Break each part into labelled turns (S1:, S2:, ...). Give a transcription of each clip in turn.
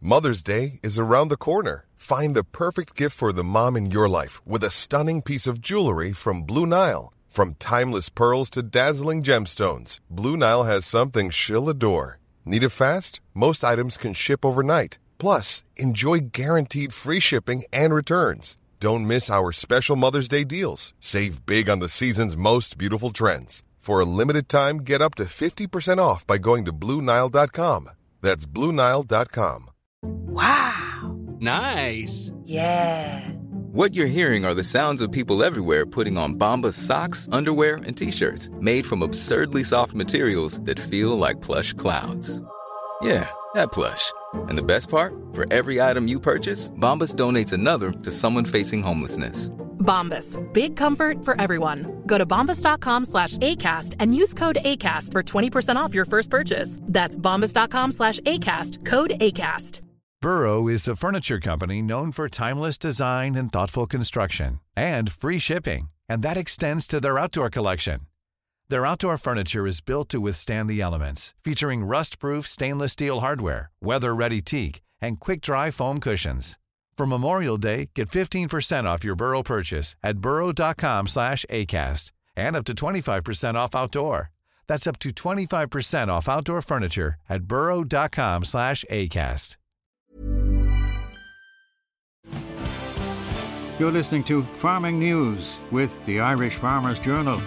S1: Mother's Day is around the corner. Find the perfect gift for the mom in your life with a stunning piece of jewelry from Blue Nile. From timeless pearls to dazzling gemstones, Blue Nile has something she'll adore. Need it fast? Most items can ship overnight. Plus, enjoy guaranteed free shipping and returns. Don't miss our special Mother's Day deals. Save big on the season's most beautiful trends. For a limited time, get up to 50% off by going to BlueNile.com. That's BlueNile.com.
S2: Wow.
S3: Nice.
S2: Yeah.
S4: What you're hearing are the sounds of people everywhere putting on Bombas socks, underwear, and T-shirts made from absurdly soft materials that feel like plush clouds. Yeah, that plush. And the best part? For every item you purchase, Bombas donates another to someone facing homelessness.
S5: Bombas. Big comfort for everyone. Go to bombas.com/ACAST and use code ACAST for 20% off your first purchase. That's bombas.com/ACAST. Code ACAST.
S6: Burrow is a furniture company known for timeless design and thoughtful construction and free shipping, and that extends to their outdoor collection. Their outdoor furniture is built to withstand the elements, featuring rust-proof stainless steel hardware, weather-ready teak, and quick-dry foam cushions. For Memorial Day, get 15% off your Burrow purchase at burrow.com/ACAST and up to 25% off outdoor. That's up to 25% off outdoor furniture at burrow.com/ACAST.
S7: You're listening to Farming News with the Irish Farmers Journal.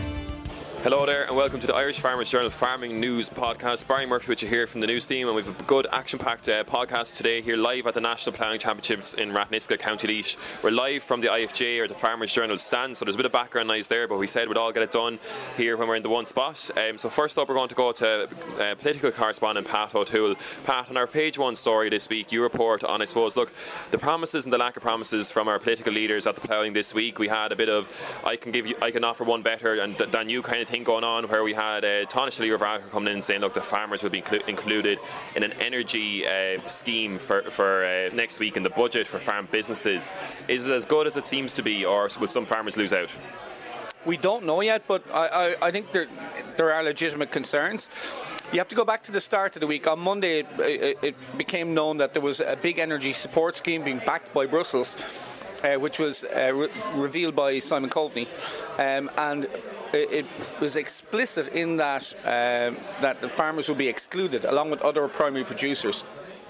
S8: Hello there and welcome to the Irish Farmers Journal Farming News Podcast. Barry Murphy with you here from the news team, and we've a good action-packed podcast today here live at the National Ploughing Championships in Rathniska, County Laois. We're live from the IFJ or the Farmers Journal stand, so there's a bit of background noise there, but we said we'd all get it done here when we're in the one spot. So first up we're going to go to political correspondent Pat O'Toole. Pat, on our page one story this week you report on, I suppose, look, the promises and the lack of promises from our political leaders at the ploughing this week. We had a bit of I can offer one better and than you kind of thing going on, where we had Taoiseach Leo Varadkar coming in saying, look, the farmers will be included in an energy scheme for next week in the budget for farm businesses. Is it as good as it seems to be, or will some farmers lose out?
S9: We don't know yet, but I think there are legitimate concerns. You have to go back to the start of the week. On Monday it became known that there was a big energy support scheme being backed by Brussels, which was revealed by Simon Coveney, and it was explicit in that that the farmers will be excluded along with other primary producers.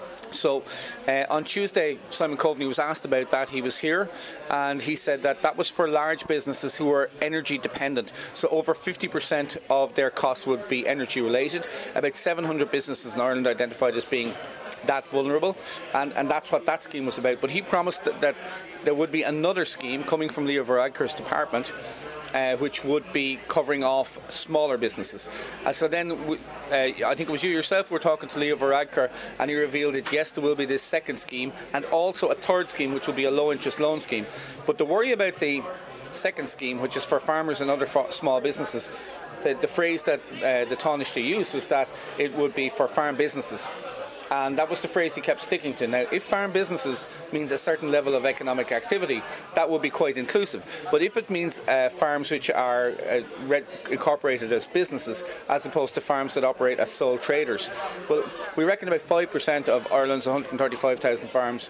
S9: So on Tuesday, Simon Coveney was asked about that. He was here and he said that that was for large businesses who are energy dependent. So over 50% of their costs would be energy related. About 700 businesses in Ireland identified as being that vulnerable, and that's what that scheme was about. But he promised that there would be another scheme coming from Leo Varadkar's department, which would be covering off smaller businesses. So then, I think it was you yourself were talking to Leo Varadkar, and he revealed that yes, there will be this second scheme, and also a third scheme, which will be a low-interest loan scheme. But the worry about the second scheme, which is for farmers and other small businesses, the phrase that the Taoiseach used was that it would be for farm businesses. And that was the phrase he kept sticking to. Now, if farm businesses means a certain level of economic activity, that would be quite inclusive. But if it means farms which are incorporated as businesses, as opposed to farms that operate as sole traders, well, we reckon about 5% of Ireland's 135,000 farms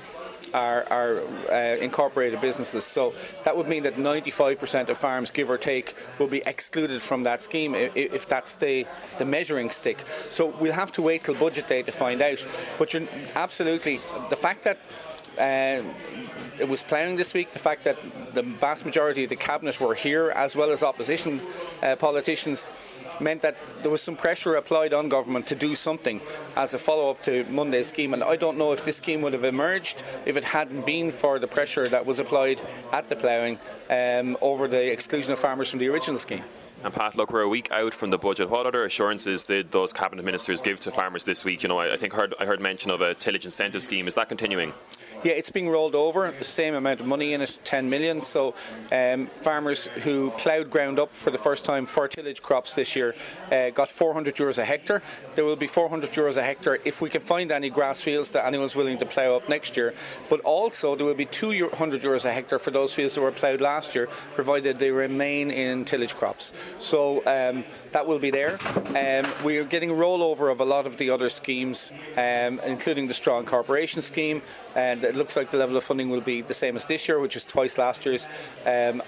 S9: are incorporated businesses. So that would mean that 95% of farms, give or take, will be excluded from that scheme if that's the measuring stick. So we'll have to wait till budget day to find out. But you're absolutely, the fact that it was ploughing this week, the fact that the vast majority of the cabinet were here, as well as opposition politicians, meant that there was some pressure applied on government to do something as a follow-up to Monday's scheme. And I don't know if this scheme would have emerged if it hadn't been for the pressure that was applied at the ploughing over the exclusion of farmers from the original scheme.
S8: And Pat, look, we're a week out from the budget. What other assurances did those cabinet ministers give to farmers this week? You know, I think I heard mention of a tillage incentive scheme. Is that continuing?
S9: Yeah, it's being rolled over, the same amount of money in it, 10 million. So farmers who ploughed ground up for the first time for tillage crops this year got €400 a hectare. There will be €400 a hectare if we can find any grass fields that anyone's willing to plough up next year. But also there will be €200 a hectare for those fields that were ploughed last year, provided they remain in tillage crops. So that will be there. We are getting rollover of a lot of the other schemes, including the Strong Corporation scheme, and it looks like the level of funding will be the same as this year, which is twice last year's, and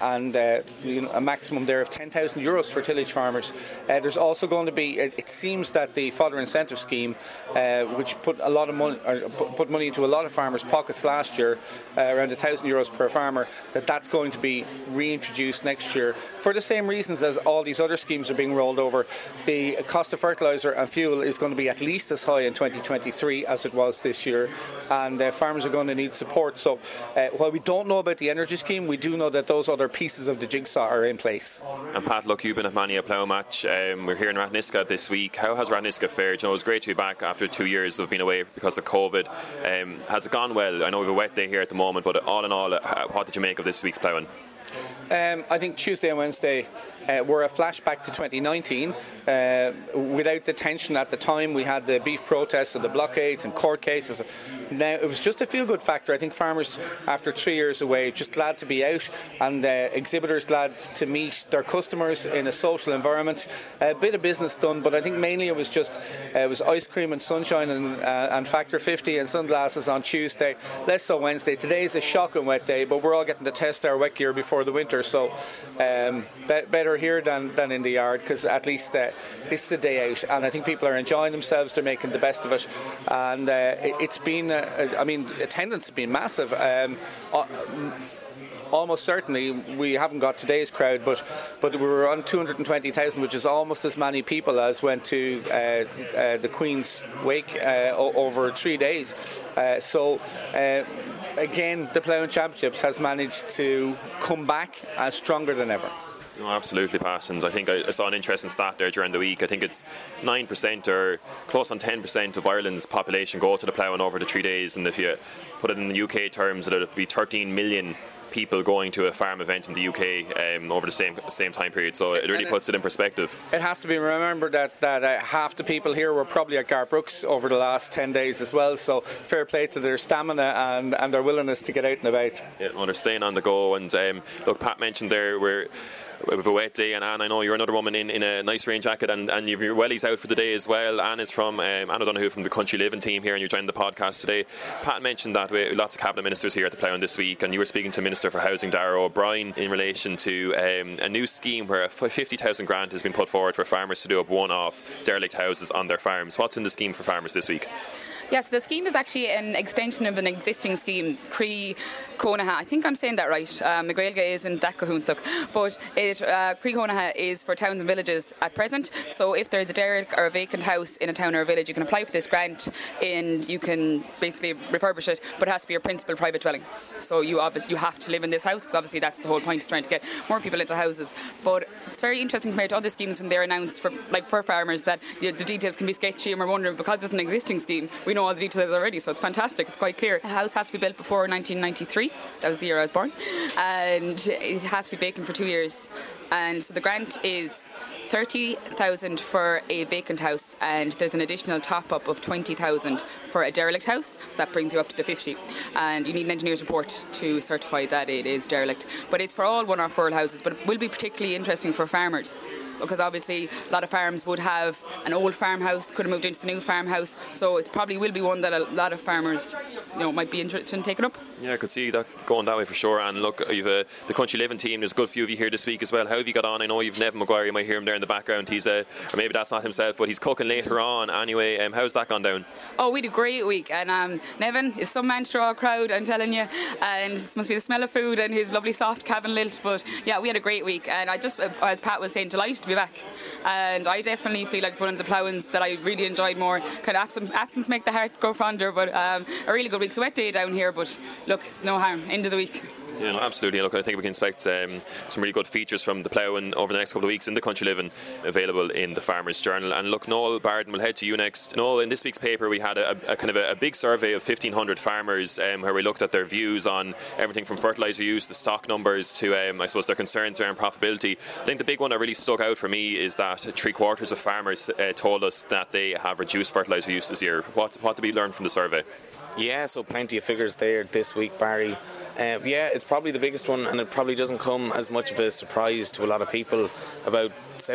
S9: a maximum there of €10,000 for tillage farmers. There's also going to be, it seems that the fodder incentive scheme, which put a lot of money, put money into a lot of farmers' pockets last year, around €1,000 per farmer, that's going to be reintroduced next year for the same reasons as all these other schemes are being rolled over. The cost of fertiliser and fuel is going to be at least as high in 2023 as it was this year, and farmers are going to need support. So while we don't know about the energy scheme, we do know that those other pieces of the jigsaw are in place.
S8: And Pat, look, you've been at many a plough match. We're here in Rathniska this week. How has Rathniska fared? You know, it was great to be back after 2 years of being away because of COVID. Has it gone well? I know we have a wet day here at the moment, but all in all, what did you make of this week's ploughing?
S9: I think Tuesday and Wednesday were a flashback to 2019. Without the tension at the time, we had the beef protests and the blockades and court cases. Now it was just a feel-good factor. I think farmers, after 3 years away, just glad to be out, and exhibitors glad to meet their customers in a social environment. A bit of business done, but I think mainly it was ice cream and sunshine and Factor 50 and sunglasses on Tuesday. Less so Wednesday. Today's a shocking wet day, but we're all getting to test our wet gear before the winter, so better here than in the yard, because at least this is a day out, and I think people are enjoying themselves. They're making the best of it, and it's been attendance has been massive. Almost certainly we haven't got today's crowd, but we were on 220,000, which is almost as many people as went to the Queen's wake over 3 days. Again, the Ploughing Championships has managed to come back as stronger than ever.
S8: No, absolutely, Pat. And I think I saw an interesting stat there during the week. I think it's 9% or close on 10% of Ireland's population go to the ploughing over the 3 days, and if you put it in the UK terms, it would be 13 million people going to a farm event in the UK over the same time period. So it really puts it in perspective. It
S9: has to be remembered that half the people here were probably at Garbrooks over the last 10 days as well. So fair play to their stamina and their willingness to get out and about.
S8: Yeah, well, they're staying on the go. And look, Pat mentioned there with a wet day, and Anne, I know you're another woman in a nice rain jacket, and you've your wellies out for the day as well. Anne is from Anne O'Donoghue from the Country Living team here, and you're joining the podcast today. Pat mentioned that we lots of cabinet ministers here at the Ploughing this week, and you were speaking to Minister for Housing Darragh O'Brien in relation to a new scheme where a 50,000 grant has been put forward for farmers to do up one-off derelict houses on their farms. What's in the scheme for farmers this week?
S3: Yes, the scheme is actually an extension of an existing scheme, Cree Conaha. I think I'm saying that right. McGrailga is in Dacahuntuk, but Cree Conaha is for towns and villages at present. So if there's a derelict or a vacant house in a town or a village, you can apply for this grant, and you can basically refurbish it, but it has to be your principal private dwelling. So you have to live in this house, because obviously that's the whole point, is trying to get more people into houses. But it's very interesting compared to other schemes when they're announced for farmers that the details can be sketchy, and we're wondering, because it's an existing scheme, we know all the details already, so it's fantastic. It's quite clear. A house has to be built before 1993. That was the year I was born, and it has to be vacant for 2 years. And so the grant is 30,000 for a vacant house, and there's an additional top-up of 20,000 for a derelict house, so that brings you up to the 50. And you need an engineer's report to certify that it is derelict. But it's for all one-off rural houses, but it will be particularly interesting for farmers, because obviously a lot of farms would have an old farmhouse, could have moved into the new farmhouse, so it probably will be one that a lot of farmers might be interested in taking up.
S8: Yeah, I could see that going that way for sure. And look, you've the Country Living team, there's a good few of you here this week as well. How have you got on? I know you've Nevin Maguire, you might hear him there in the background. He's or maybe that's not himself, but he's cooking later on anyway. How's that gone down?
S3: Oh, we had a great week, and Nevin is some man to draw a crowd, I'm telling you, and it must be the smell of food and his lovely soft cabin lilt. But yeah, we had a great week, and I just, as Pat was saying, delighted to be back. And I definitely feel like it's one of the ploughings that I really enjoyed more. Kind of absence make the heart grow fonder, but a really good week. So wet day down here, but look, no harm. End of the week.
S8: Yeah, no, absolutely. Look, I think we can expect some really good features from the ploughing over the next couple of weeks in the Country Living, available in the Farmers Journal. And look, Noel Barden, we'll head to you next. Noel, in this week's paper we had a kind of a big survey of 1,500 farmers where we looked at their views on everything from fertiliser use, the stock numbers, to I suppose their concerns around profitability. I think the big one that really stuck out for me is that 3/4 of farmers told us that they have reduced fertiliser use this year. What did we learn from the survey?
S10: Yeah, so plenty of figures there this week, Barry. Yeah, it's probably the biggest one, and it probably doesn't come as much of a surprise to a lot of people. About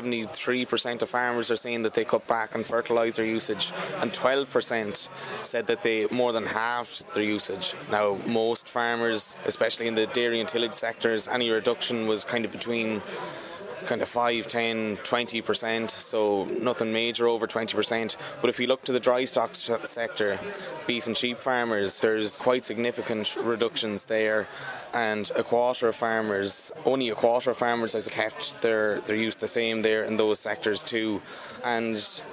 S10: 73% of farmers are saying that they cut back on fertiliser usage, and 12% said that they more than halved their usage. Now, most farmers, especially in the dairy and tillage sectors, any reduction was kind of between 5, 10, 20%, so nothing major over 20%. But if you look to the dry stock sector, beef and sheep farmers, there's quite significant reductions there, and only a quarter of farmers has kept their use the same there in those sectors too. And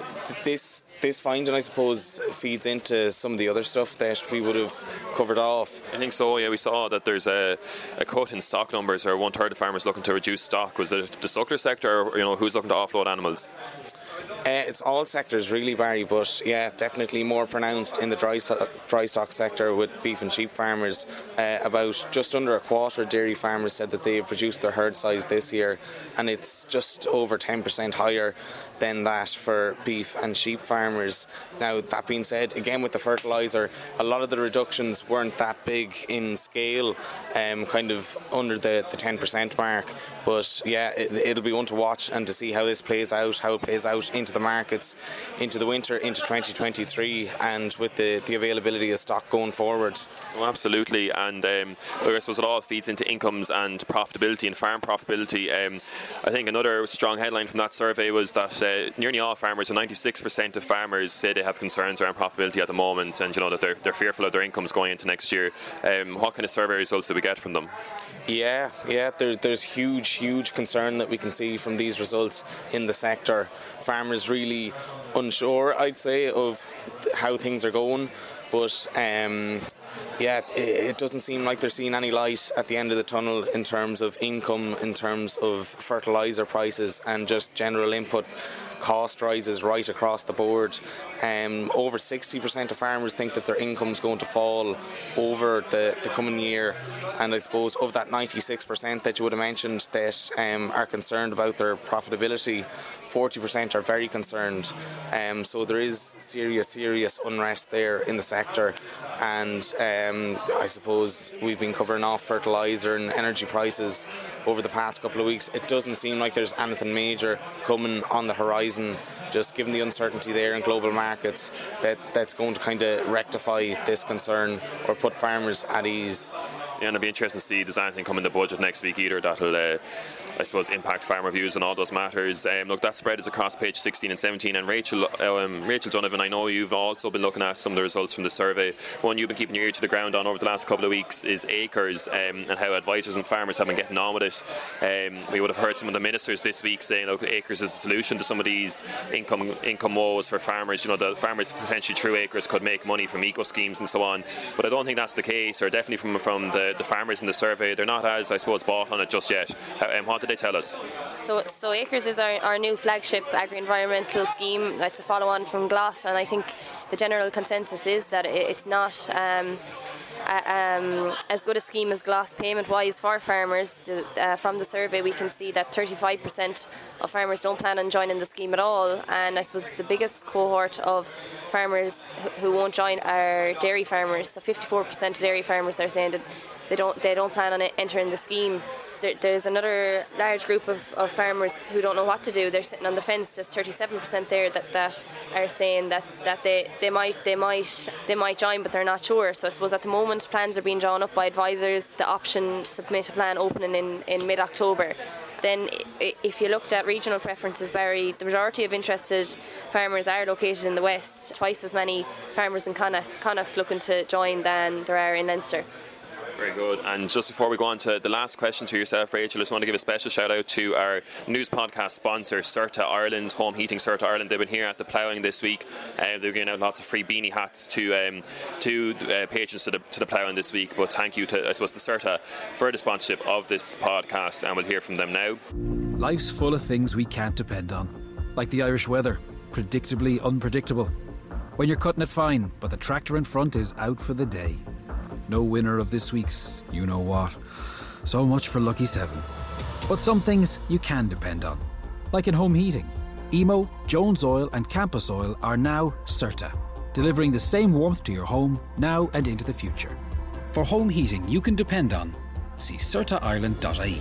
S10: this finding, I suppose, feeds into some of the other stuff that we would have covered off.
S8: I think so, yeah. We saw that there's a cut in stock numbers, or 1/3 of farmers looking to reduce stock. Was it the suckler sector, or who's looking to offload animals?
S10: It's all sectors really, Barry, but yeah, definitely more pronounced in the dry stock sector with beef and sheep farmers. About just under a quarter of dairy farmers said that they've reduced their herd size this year, and it's just over 10% higher than that for beef and sheep farmers. Now, that being said, again with the fertiliser, a lot of the reductions weren't that big in scale, kind of under the 10% mark. But yeah, it'll be one to watch and to see how this plays out, how it plays out into the markets, into the winter, into 2023, and with the availability of stock going forward.
S8: Oh, absolutely. And I suppose it all feeds into incomes and profitability and farm profitability. I think another strong headline from that survey was that nearly all farmers, so 96% of farmers, say they have concerns around profitability at the moment, and that they're fearful of their incomes going into next year. What kind of survey results do we get from them?
S10: Yeah, there's huge concern that we can see from these results in the sector. Farmers really unsure, I'd say, of how things are going, but it doesn't seem like they're seeing any light at the end of the tunnel in terms of income, in terms of fertiliser prices, and just general input cost rises right across the board. Over 60% of farmers think that their income's going to fall over the coming year, and I suppose of that 96% that you would have mentioned that are concerned about their profitability, 40% are very concerned. So there is serious unrest there in the sector, and I suppose we've been covering off fertiliser and energy prices over the past couple of weeks. It doesn't seem like there's anything major coming on the horizon, just given the uncertainty there in global markets, that's going to kind of rectify this concern or put farmers at ease.
S8: Yeah, and it'll be interesting to see does anything come in the budget next week either that'll I suppose impact farmer views on all those matters. Look, that spread is across page 16 and 17, and Rachel Donovan, I know you've also been looking at some of the results from the survey. One you've been keeping your ear to the ground on over the last couple of weeks is acres, and how advisors and farmers have been getting on with it. We would have heard some of the ministers this week saying, look, acres is a solution to some of these income woes for farmers. The farmers potentially through acres could make money from eco schemes and so on, but I don't think that's the case, or definitely from the farmers in the survey, they're not as, I suppose, bought on it just yet. What did they tell us?
S11: So Acres is our new flagship agri-environmental scheme. That's a follow-on from GLAS, and I think the general consensus is that it's not as good a scheme as GLAS payment-wise for farmers. From the survey we can see that 35% of farmers don't plan on joining the scheme at all, and I suppose the biggest cohort of farmers who won't join are dairy farmers. So 54% of dairy farmers are saying that they don't plan on entering the scheme. There's another large group of farmers who don't know what to do. They're sitting on the fence. There's 37% there that are saying that they might join, but they're not sure. So I suppose at the moment plans are being drawn up by advisors. The option to submit a plan opening in mid-October. Then if you looked at regional preferences, Barry, the majority of interested farmers are located in the west. Twice as many farmers in Connacht looking to join than there are in Leinster.
S8: Very good. And just before we go on to the last question to yourself, Rachel, I just want to give a special shout out to our news podcast sponsor, Certa Ireland, Home Heating Certa Ireland. They've been here at the ploughing this week. They're giving out lots of free beanie hats to patrons to the ploughing this week. But thank you to, I suppose, the Certa for the sponsorship of this podcast, and we'll hear from them now.
S12: Life's full of things we can't depend on, like the Irish weather, predictably unpredictable. When you're cutting it fine, but the tractor in front is out for the day. No winner of this week's you-know-what. So much for Lucky 7. But some things you can depend on, like in home heating. Emo, Jones Oil and Campus Oil are now Certa, delivering the same warmth to your home now and into the future. For home heating you can depend on, see CertaIreland.ie.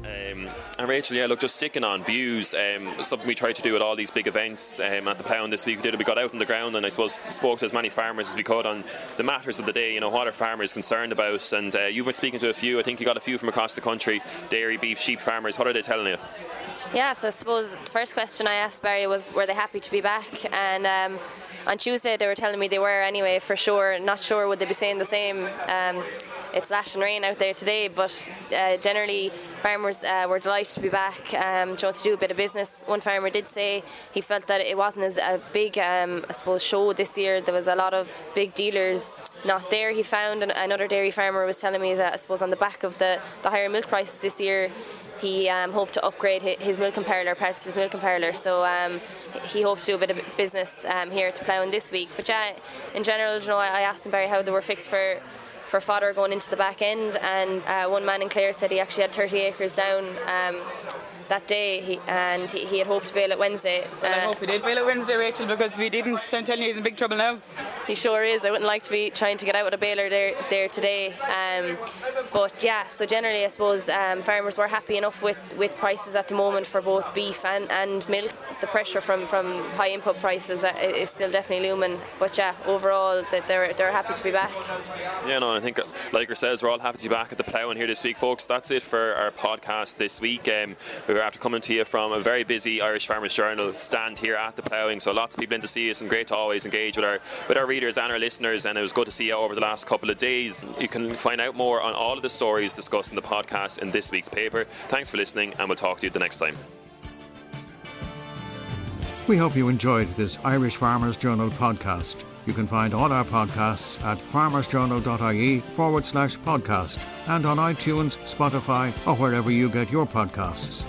S8: And Rachel, yeah, look, just sticking on views, something we try to do at all these big events at the Pound this week. We got out on the ground and I suppose spoke to as many farmers as we could on the matters of the day, what are farmers concerned about. And you've been speaking to a few, I think you got a few from across the country, dairy, beef, sheep farmers. What are they telling you?
S11: Yeah, so I suppose the first question I asked Barry was, were they happy to be back? And on Tuesday they were telling me they were anyway, for sure. Not sure would they be saying the same. It's lashing rain out there today, but generally farmers were delighted to be back, to do a bit of business. One farmer did say he felt that it wasn't as a big, I suppose, show this year. There was a lot of big dealers not there, he found. And another dairy farmer was telling me that, I suppose, on the back of the higher milk prices this year, he hoped to upgrade his milking parlour, parts of his milking parlour. So he hoped to do a bit of business here at the Ploughing this week. But yeah, in general, I asked him, Barry, how they were fixed for fodder going into the back end, and one man in Clare said he actually had 30 acres down that day, he had hoped to bail it Wednesday.
S3: Well, I hope he did bail it Wednesday, Rachel, because if he didn't, I'm telling you, he's in big trouble now.
S11: He sure is. I wouldn't like to be trying to get out with a baler there today. But yeah, so generally I suppose farmers were happy enough with prices at the moment for both beef and milk. The pressure from high input prices is still definitely looming. But yeah, overall they're happy to be back.
S8: Yeah, no, I think like ourselves, we're all happy to be back at the Ploughing here this week, folks. That's it for our podcast this week. We're after coming to you from a very busy Irish Farmers Journal stand here at the Ploughing, so lots of people in to see us, and great to always engage with our readers and our listeners, and it was good to see you over the last couple of days. You can find out more on all of the stories discussed in the podcast in this week's paper. Thanks for listening, and we'll talk to you the next time.
S7: We hope you enjoyed this Irish Farmers Journal podcast. You can find all our podcasts at farmersjournal.ie/podcast and on iTunes, Spotify, or wherever you get your podcasts.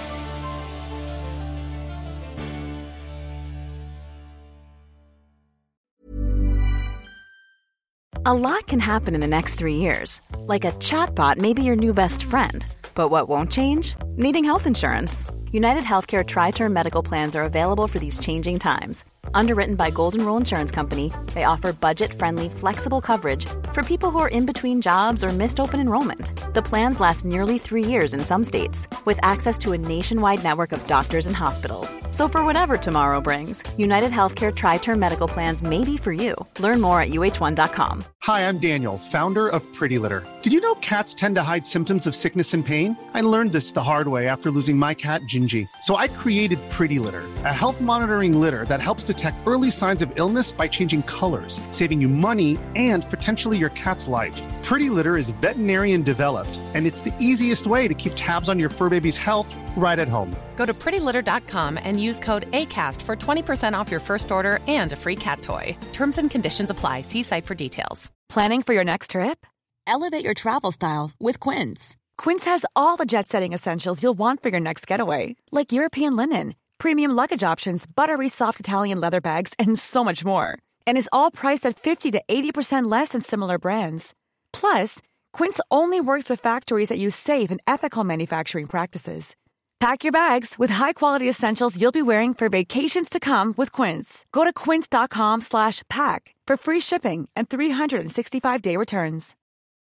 S13: A lot can happen in the next 3 years. Like a chatbot may be your new best friend. But what won't change? Needing health insurance. United Healthcare Tri-Term Medical Plans are available for these changing times. Underwritten by Golden Rule Insurance Company, they offer budget-friendly, flexible coverage for people who are in between jobs or missed open enrollment. The plans last nearly 3 years in some states, with access to a nationwide network of doctors and hospitals. So for whatever tomorrow brings, United Healthcare Tri-Term Medical Plans may be for you. Learn more at uh1.com.
S14: Hi, I'm Daniel, founder of Pretty Litter. Did you know cats tend to hide symptoms of sickness and pain? I learned this the hard way after losing my cat, Gingy. So I created Pretty Litter, a health monitoring litter that helps detect early signs of illness by changing colors, saving you money and potentially your cat's life. Pretty Litter is veterinarian developed, and it's the easiest way to keep tabs on your fur baby's health right at home.
S15: Go to prettylitter.com and use code ACAST for 20% off your first order and a free cat toy. Terms and conditions apply. See site for details.
S13: Planning for your next trip? Elevate your travel style with Quince. Quince has all the jet-setting essentials you'll want for your next getaway, like European linen, premium luggage options, buttery soft Italian leather bags, and so much more. And is all priced at 50 to 80% less than similar brands. Plus, Quince only works with factories that use safe and ethical manufacturing practices. Pack your bags with high-quality essentials you'll be wearing for vacations to come with Quince. Go to quince.com/pack for free shipping and 365-day returns.